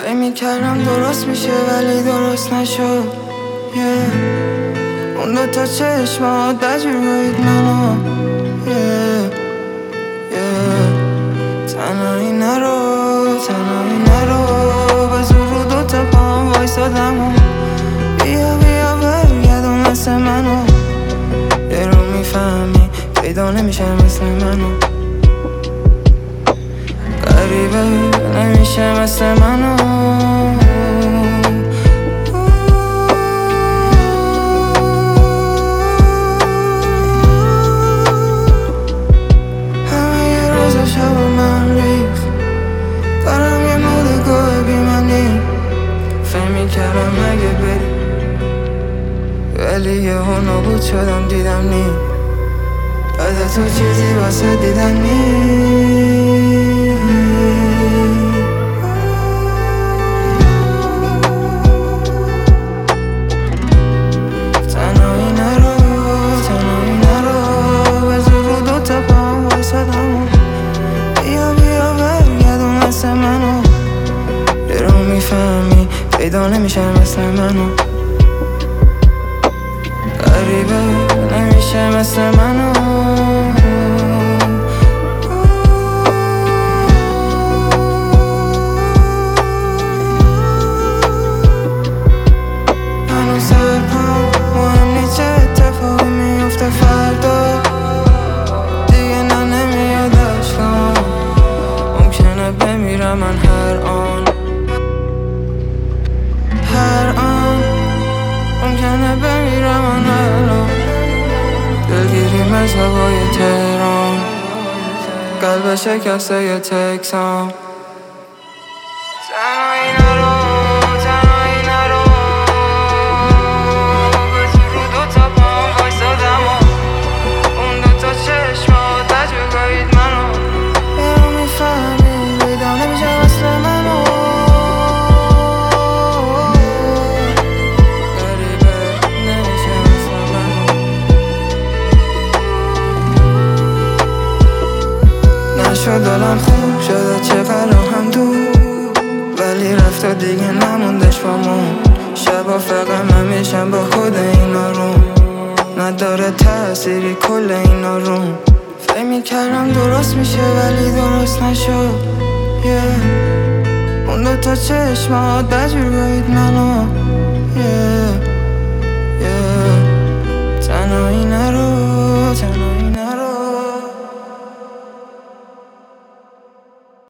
فکر میکردم درست میشه ولی درست نشد اون دوتا چشمات دجورید منو تنهایی نرو بزور رو دوتا پام وایسادم و بیا برگردون مثل منو یه رو میفهمی پیدا نمیشه مثل منو غریبه نمیشه مثل منو همه یه روز شب من ریخت دارم یه مود گوه بیمنی فکر میکردم اگه بری ولی یه ها نابود شدم دیدم نی از تو چیزی واسه دیدن نی تنهایی نرو بزور رو دوتا پام وایسادم و بیا برگردون مثل منو یه رو میفهمی پیدا نمیشه مثل منو غریبه نمیشه مثل منو هنوز سرپام مهم نیست چه اتفاقی میفته فردا دیگه نمیادش کنم ممکنه بمیرم من هر آن ممکنه بمیرم من الان دلگیریم از هوای تهران قلب شکسته یه تکسام تنهایی نرو بزور رو دوتا پام وایسادم و اون دوتا چشمات دجورید منو یه رو میفهمی پیدا نمیشه مثل منو نشد دلم خوب شده چقدر هم دور ولی رفت و دیگه نموندش بامون شبا فقط من میشم با خود این آروم نداره تأثیری کل این آروم فکر میکردم درست میشه ولی درست نشد اون دوتا چشمات دجورید منو